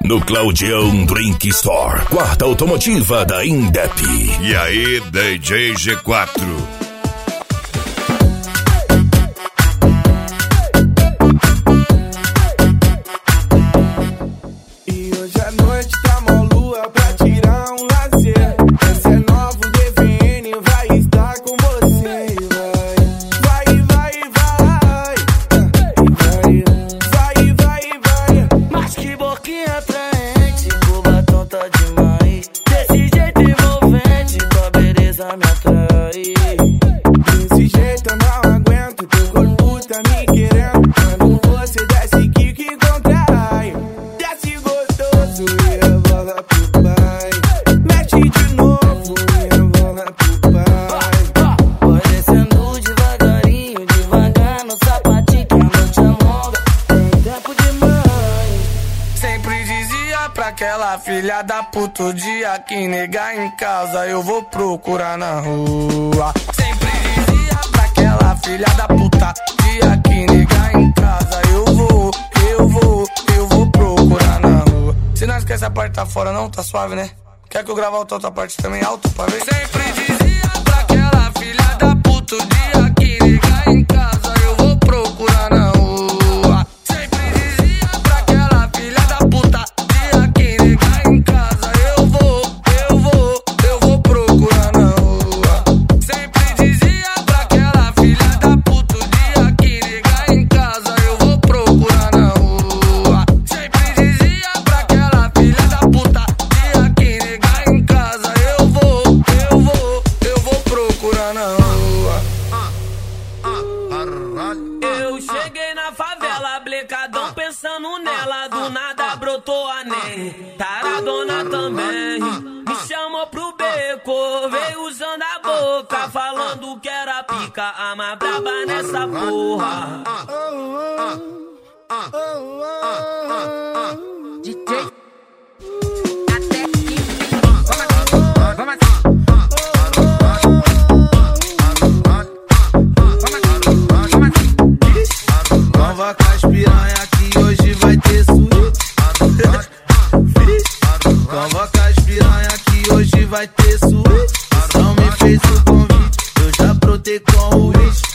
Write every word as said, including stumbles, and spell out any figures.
no Claudião Drink Store, quarta automotiva da Indep. E aí, D J G quatro. Aquela filha da puta, o dia que negar em casa eu vou procurar na rua. Sempre dizia pra aquela filha da puta, dia que negar em casa eu vou, eu vou, eu vou procurar na rua. Se não esquece a parte tá fora não, tá suave né? Quer que eu grave a outra parte também alto pra ver? Sempre dizia pra aquela filha da puta, o dia que negar em casa eu vou procurar na rua. Eu cheguei na favela, blecadão pensando nela. Do nada brotou a Ney, taradona também. Me chamou pro beco, veio usando a boca, falando que era pica, a mais braba nessa porra. D J Convoca as piranha que hoje vai ter suíte. Convoca as piranha que hoje vai ter suíte. Não me fez o convite, eu já brotei com o hit.